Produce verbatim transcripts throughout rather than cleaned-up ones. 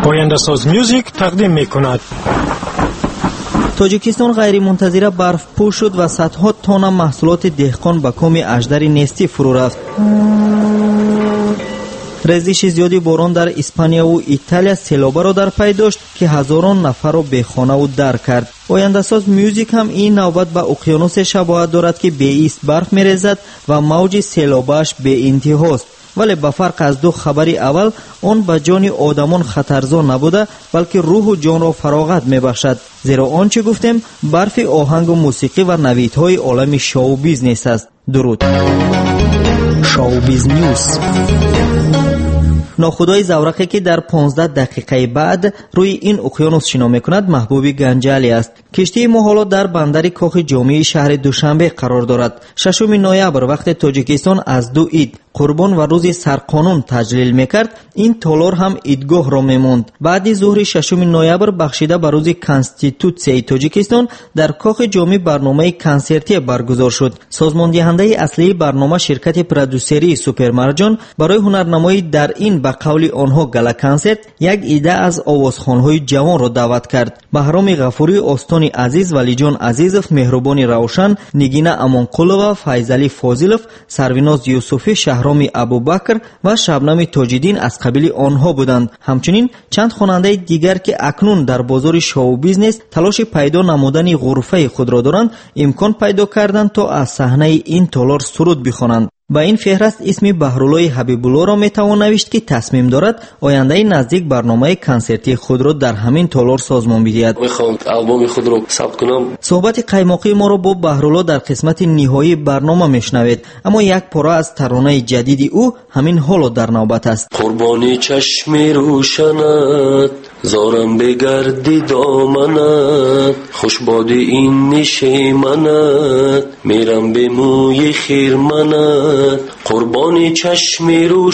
آینده‌ساز میوزیک تقدیم می‌کند. توجیکستان غیرمنتظره برفپوش شد و صدها تن محصولات دهقان به کام اژدر نستی فرو رفت. ریزش زیادی باران در اسپانیا و ایتالیا سیلاب را در پی داشت که هزاران نفر را بی خانه و در کرد. آینده‌ساز میوزیک هم این نوبت به اقیانوس شباهت دارد که به ایست برف می‌ریزد و موج سیلابش به انتهاست. ولی به فرق از دو خبری اول، آن به جان آدمان خطرزا نبوده بلکه روح و جان را فراغت میبخشد، زیرا آنچه گفتیم برف آهنگ و موسیقی و نویدهای عالم شو بیزنس است. درود. شو بیزنس. ناخدای زورقی که در پانزده دقیقه بعد روی این اقیانوس شنا میکند محبوب گنجالی است. کشتی ما حالا در بندر کاخ جامع شهر دوشنبه قرار دارد. ششم نوامبر وقت تاجیکستان از دو عید قربان و روز سرقانون تجلیل میکرد، این تالار هم عیدگاه را میموند. بعد ظهر ششم نوامبر بخشیده به روز کانستیتوسیای تاجیکستان در کاخ جامع برنامه کنسرتی برگزار شد. سازمان دهنده اصلی برنامه شرکت پرودوسری سوپرمرجان برای هنرنمایی در این به قول آنها گالا کنسرت یک ایده از آوازخوان‌های جوان را دعوت کرد. بهرام غفوری، آستان عزیز، ولیجان عزیزов، مهربان روشن، نگینه امانقلova، فیضعلی فاضلov، سرویناز یوسفی، شهرام ابوبکر و شبنم تاج‌الدین از قبیل آنها بودند. همچنین چند خواننده دیگر که اکنون در بازار شو بیزنس تلاش پیدا نمودن غرفه خود را دارند، امکان پیدا کردند تا از صحنه این تالار سرود بخوانند. با این فهرست اسم بهرالله حبیب‌الله را میتوان نوشت که تصمیم دارد آینده نزدیک برنامه کنسرتی خود را در همین تالار سازمان بدهد. میخوام آلبوم خود را ثبت کنم. صحبت قیماقی ما را با بهرالله در قسمت نهایی برنامه میشنوید، اما یک پاره از ترانه جدید او همین حالا در نوبت است. قربانی چشم روشنت زارم بگردی دامنت، خوش باد این نشیمنت میرم به موی خیرمنت، قربانی چشم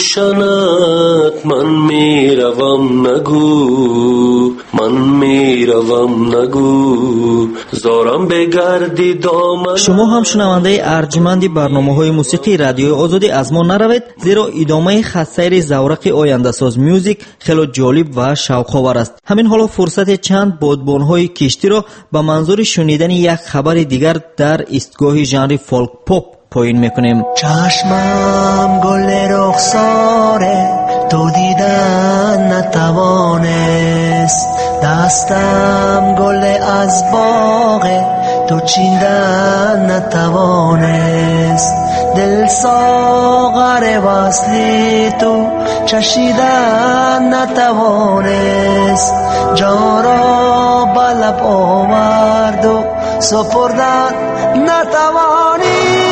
روشنت من میروم نگو، من میروم نگو، زارم بگردی دامنت. شما هم شنونده ارجمند برنامه‌های موسیقی رادیو آزادی از ما نروید، زیرا ادامه خط سیر زورق آینده‌ساز میوزیک خیلی جالب و شوق‌آور است. همین حالا فرصت چند بادبان‌های کشتی را به منظور شنیدن یک خبر دیگر در ایستگاه ژانر فولک پاپ پایین میکنیم. چشمم گل رخساره تو دیدن نتوانست، دستم گل از باغ تو چیندن نتوانست، دل ساغر وصلی تو چشیدن نتوانست، جان را به لب آورد و سپردن نتوانست.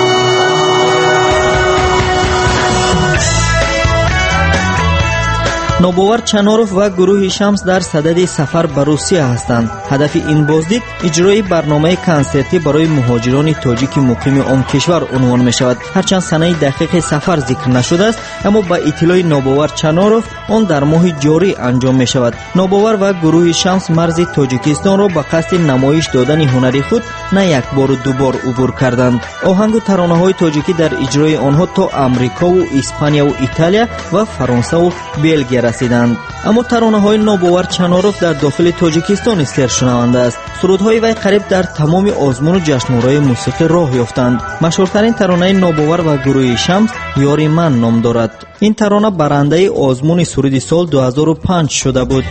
نوباور چناروف و گروه شمس در صدد سفر به روسیه هستند. هدف این بازدید اجرای برنامه کنسرتی برای مهاجران تاجیک مقیم آن کشور عنوان می شود. هرچند سنه دقیق سفر ذکر نشده است، اما با اطلاع نوباور چناروف آن در ماه جاری انجام می شود. نوباور و گروه شمس مرز تاجیکستان را به قصد نمایش دادن هنری خود نه یک بار و دو بار عبور کردند. آهنگ و ترانه های تاجیکی در اجرای آنها تا امریکا و اسپانیا و ایتالیا و فرانسه و بلژیک رسیدند. اما ترانه های نوباور چناروف در داخل تاجیکستان استر شنونده است. سرودهای وی قریب در تمام آزمون و جشنواره‌های موسیقی راه یافتند. مشهورترین ترانه نوباور و گروه شمس یاری من نام دارد. این ترانه برنده آزمون سرود سال دو هزار و پنج شده بود.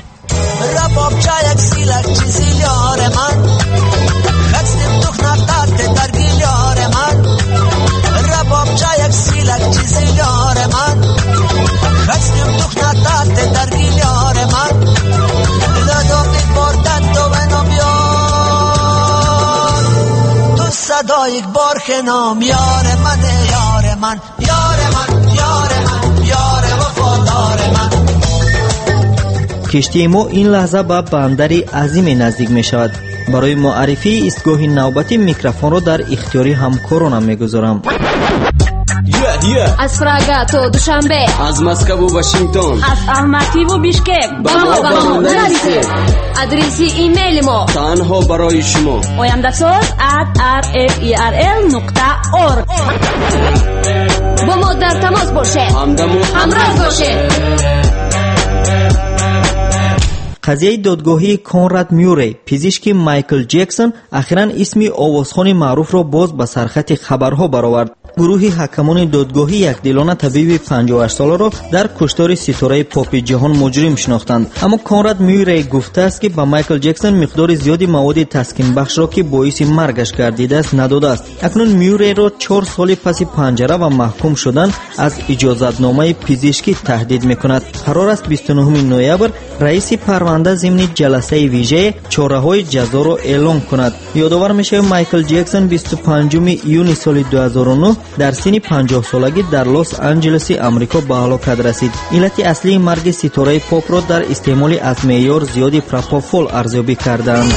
یک بار خنام یار من یار من یار من یار من یار وفادار من. کشتی ما این لحظه به بندری عظیم نزدیک می شود. برای معرفی ایستگاه نوبتی میکروفون را در اختیاری همکارانم میگذارم. Yeah, yeah. از پراگا تو دوشنبه، از مسکو و واشنگتن، از الماتی و بیشکک با ما با ما نرسید. آدرس ایمیل ما تنها برای شما oyandasaz at r f e r l نقطه org. با ما در تماس باشه، همدم و همراه باشه. قضیه دادگاهی کنراد میوری پزشک مایکل جکسون اخیراً اسم آوازخوان معروف را باز به سرخط خبرها برآورد. گروه حکمان دادگاهی یکدلانه طبیب پنجاه و هشت ساله را در کشتار ستاره پاپ جهان مجرم شناختند. اما کنراد میوری گفته است که به مایکل جکسون مقدار زیادی مواد تسکین بخش را که باعث مرگش گردیده است نداده است. اکنون میوری را چهار سال پس پنجره و محکوم شدن از اجازتنامه پزشکی تهدید میکند. قرار است بیست و نهم نوامبر رئیس پرونده ضمن جلسه ویژه چاره‌های جزا را اعلام کند. یادآور میشه مایکل جکسون بیست و پنجم ایون سال دو هزار و نه در سن پنجاه سالگی در لس آنجلس آمریکا به هلاکت رسید. علت اصلی مرگ ستاره پاپ را در استعمال از معیار زیادی پروپافول ارزیابی کردند.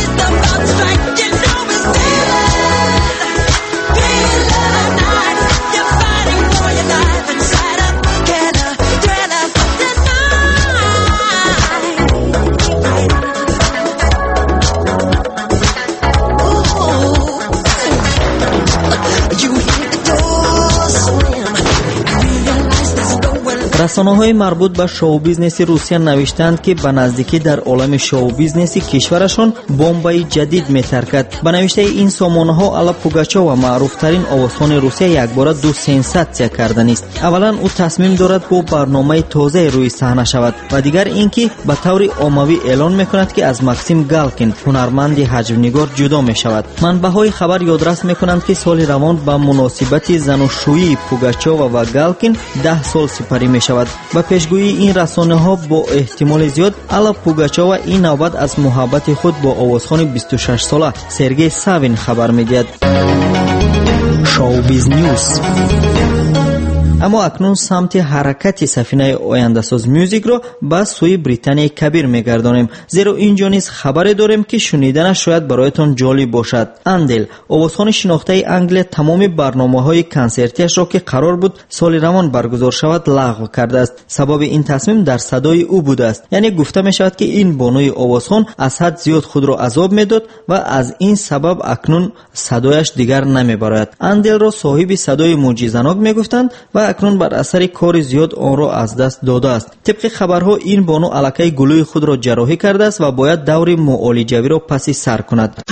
رسانه‌های مربوط به شو بیزنس روسیه نوشتند که به نزدیکی در عالم شو بیزنس کشورشان بمبای جدید می‌ترکد. به نوشته این سامانه‌ها الا پوگاچووا معروف‌ترین آوازخوان روسیه یکباره دو سنساسیون کردن است. اولا او تصمیم دارد با برنامه تازه روی صحنه شود و دیگر اینکه به طور عمومی اعلان می‌کند که از ماکسیم گالکین هنرمند حجم‌نگار جدا می‌شود. منبع‌های خبر یادداشت می‌کنند که سال روان به مناسبت زناشویی پوگاچووا و گالکین ده سال سپری می‌شود. با پیشگویی این رسانه‌ها با احتمال زیاد الا پوگاچووا این نوبت از محبت خود با آوازخوان بیست و شش ساله سرگئی ساوین خبر می‌دهد. شوبیز نیوز. اما اکنون سمت حرکت سفینه آینده‌ساز میوزیک را به سوی بریتانیای کبیر میگردانیم، زیرا اینجا نیز خبر داریم که شنیدنش شاید برایتان جالب باشد. اندل آوازخوان شناخته انگلیس تمام برنامه‌های کنسرتیش را که قرار بود سال روان برگزار شود لغو کرده است. سبب این تصمیم در صدای او بوده است. یعنی گفته می شود که این بانوی آوازخوان از حد زیاد خود را عذاب میداد و از این سبب اکنون صدایش دیگر نمیبراید. اندل را صاحب صدای معجزه‌ناک میگفتند و اکنون بر اثر کار زیاد آن را از دست داده است. طبق خبرها این بانو الکی گلوی خود را جراحی کرده است و باید دور معالجوی را پس سر کند.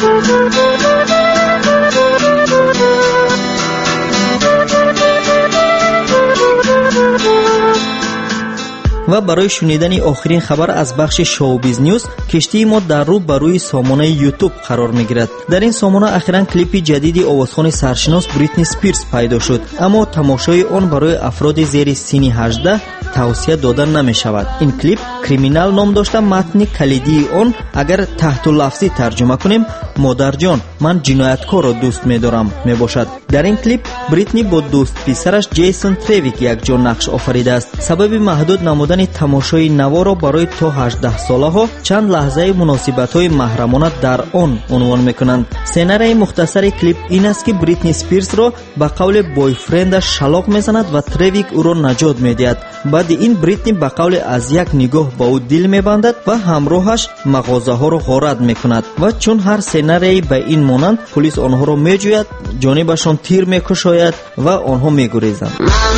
و برای شنیدن آخرین خبر از بخش شوبیز نیوز کشتی ما در رو بروی سامانه یوتیوب قرار میگیرد. در این سامانه اخیراً کلیپ جدیدی آوازخوان سرشناس بریتنی اسپیرز پیدا شد، اما تماشای آن برای افراد زیر سن هجده توصیه داده نمی شود. این کلیپ کریمینال نام داشته. متن کلیدی آن اگر تحت لفظی ترجمه کنیم مادر جان من جنایتکار را دوست می دارم می باشد. در این کلیپ بریتنی با دوست پسرش جیسون تریویک یک جا نقش آفریده است. سبب محدود نمودن تماشای نوا را برای تا هجده ساله ها چند لحظه مناسبت های محرمانه در آن عنوان می کنند. سناریوی مختصر کلیپ این است که بریتنی اسپیرز را به قول بویفرندش شلاق می زند و تریویک او را نجات می دهد. بعد این بریتنی به قول از یک نگاه با او دل می بندد و همراهش مغازه ها را غارت می کند و چون هر سناریوی به این مانند پلیس آنها را می جوید، جانبشان تیر می کشاید و آنها می گریزند.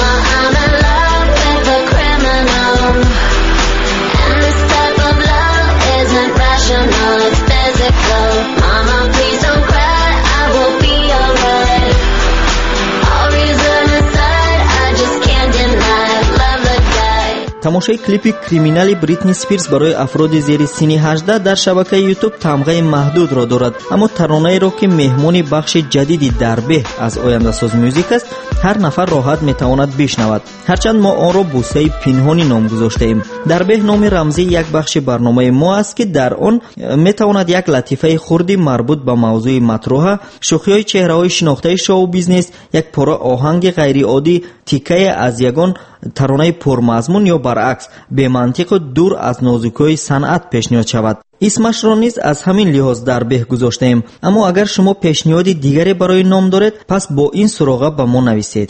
تماشای کلیپ کریمینال بریتنی اسپیرز برای افراد زیر سن هجده در شبکه یوتیوب تمغه محدود را دارد، اما ترانه‌ای را که مهمان بخش جدیدی دربه از آینده‌ساز موزیک است هر نفر راحت میتواند بشنود، هرچند ما آن را بوسه پنهانی نام گذاشته ایم. دربه نام رمزی یک بخش برنامه ما است که در آن میتواند یک لطیفه خردی مربوط به موضوع مطرح، شوخی‌های چهره‌های شناخته شو بیزنس، یک پاره آهنگ غیر عادی، تیکه از یگان ترانه پرمضمون یا برعکس به منطق دور از نازکی‌های صنعت پیشنهاد شود. اسمش را نیز از همین لحاظ در به گذاشتیم، اما اگر شما پیشنهاد دیگری برای نام دارید پس با این سراغ به ما نویسید.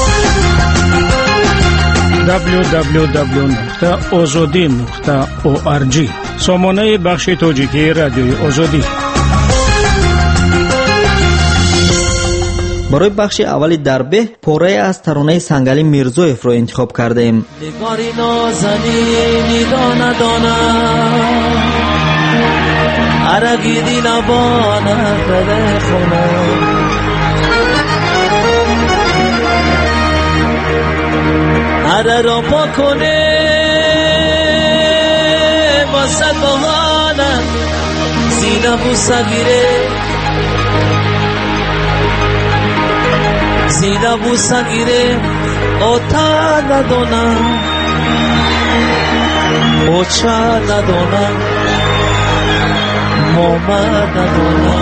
دبلیو دبلیو دبلیو نقطه آزادی نقطه او آر جی سامانه بخش تاجیکی رادیوی آزادی. برای بخش اول دربه پاره از ترانه سنگلی میرزایف را انتخاب کرده ایم. نگاری نازنینی دانه دانه رگی دی لبانه بده خونه هره را پا کنه با صد بهانه زینه بوسه گیره زینه بوسه گیره اوتا ندونه اوچا ندونه موما ندونه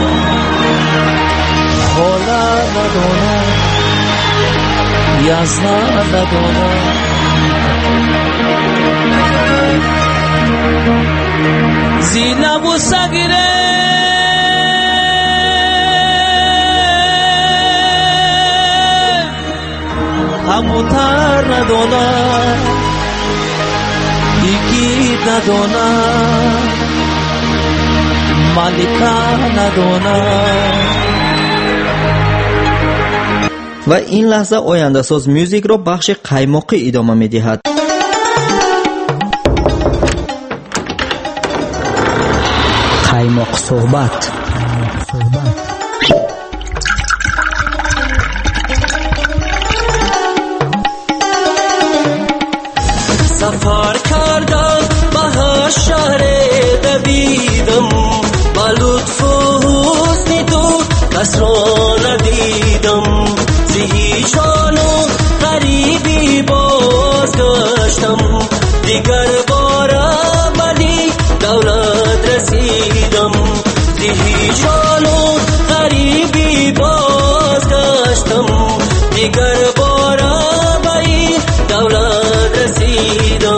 خولا ندونه یازنا ندونه زینه بوسه گیره هموتر ندونه یکی ندونه مالکا ندونه. و این لحظه آینده ساز میوزیک را بخش قیماقی ادامه می دهد. قیماق صحبت. سفر کردم به هر شهر دویدم با لطف و حسن تو کس را ندیدم زهی جان و غریبی بازگشتم دیگر باره ولی دولت رسیدم زهی جان و غریبی بازگشتم دیگر باره ولی دولت رسیدم.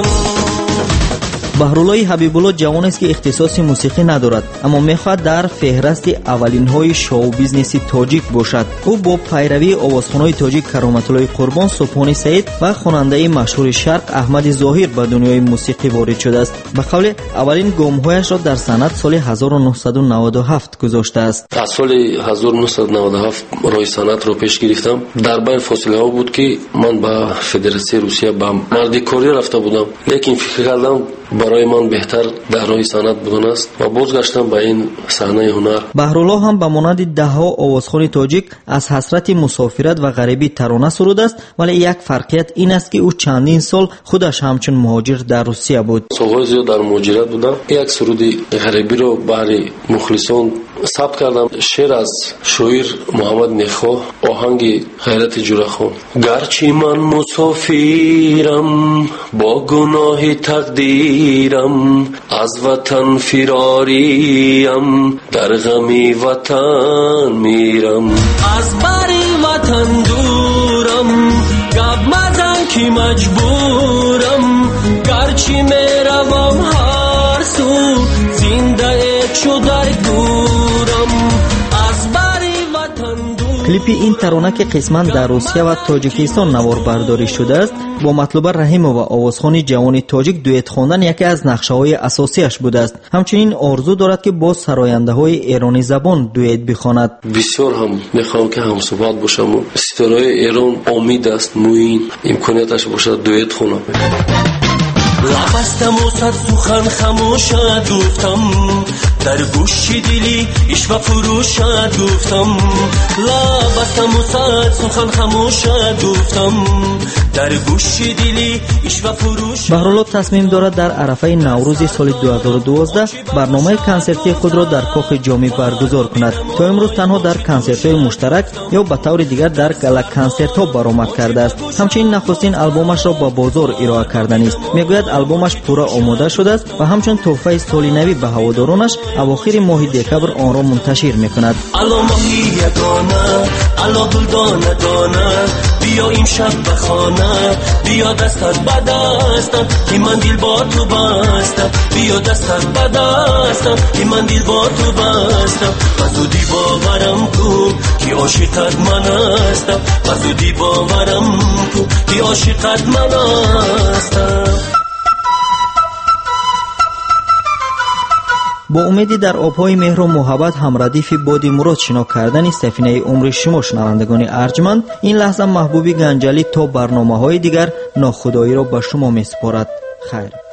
بهرالله حبیبالله جوان است که اختصاص موسیقی ندارد اما میخواهد در فهرست اولین های شو بیزنس تاجیک باشد. او با پیروی آوازخوان‌های تاجیک کرامت الله قربان، سبحانی سعید و خواننده مشهور شرق احمد ظاهر به دنیای موسیقی وارد شده است. به قول اولین گام‌هایش را در صنعت سال هزار و نهصد و نود و هفت گذاشته است. از سال هزار و نهصد و نود و هفت راه صنعت را پیش گرفتم. در بین فاصله ها بود که من به فدراسیون روسیه به مردکاری رفته بودم، لیکن فکر کردم برای من بهتر در راه صنعت بودن است و بازگشتم به این صحنه هنر. بهرالله هم به مانند دهها آوازخوان تاجیک از حسرت مسافرت و غریبی ترانه سروده است، ولی یک فرقیت این است که او چندین سال خودش همچون مهاجر در روسیه بود. سالهای زیاد در مهاجرت بودم. یک سرودی غریبی رو برای مخلصان ثبت کردم. شعر از شاعر محمد نخو، آهنگ غیرت جورخان. گرچه من مسافرم با گناه تقدیرم، از وطن فراریم در غمی وطن میرم، از بری وطن دورم گب مزن که مجبورم، گرچه میروم هر سو زنده چو در دورم، از بری وطن دورم. کلیپ این ترانه که قسما در روسیه و تاجیکستان نوار برداری شده است با مطلوب رحیم و آوازخوان جوان تاجیک دوئت خواندن یکی از نقشه‌های اساسیش بوده است. همچنین آرزو دارد که با سراینده‌های ایرانی زبان دوئت بخواند. بسیار هم میخوام که همصحبت باشم. ستاره ایران امید است، موین امکانیتش باشد دوئت خونم. لبستم و صد سخن خموشت گفتم، در گوش دلی عشق و فروشت گفتم. لبستم و صد سخن خموشت گفتم، در گوش دلی عشق و فروشت. بهرالله تصمیم دارد در عرفه نوروز سال دو هزار و دوازده برنامه کنسرتی خود را در کاخ جامی برگزار کند. تا امروز تنها در کنسرت‌های مشترک یا به طور دیگر در گالا کنسرت‌ها برآمد کرده است. همچنین نخستین آلبومش را با بازار ارائه کرده است. میگوید آلبومش پورا آماده شده است و همچون تحفه سال نوی به هوادارانش اواخر ماه دکبر آن را منتشر میکند. الا ماهی یگانه، الا گلدانه دانه، بیا امشب به خانه، بیا دستت به دستم که من دل با تو بستم، بیا دستت به دستم که من دل با تو بستم. بزودی باورم کن که عاشقت من هستم، بزودی باورم کن که عاشقت من هستم. با امیدی در آبهای مهر و محبت هم ردیف بادی مراد شنا کردن سفینه عمر شما شنوندگان ارجمند، این لحظه محبوبی گنجلی تا برنامه های دیگر ناخدایی را به شما می سپارد. خیر.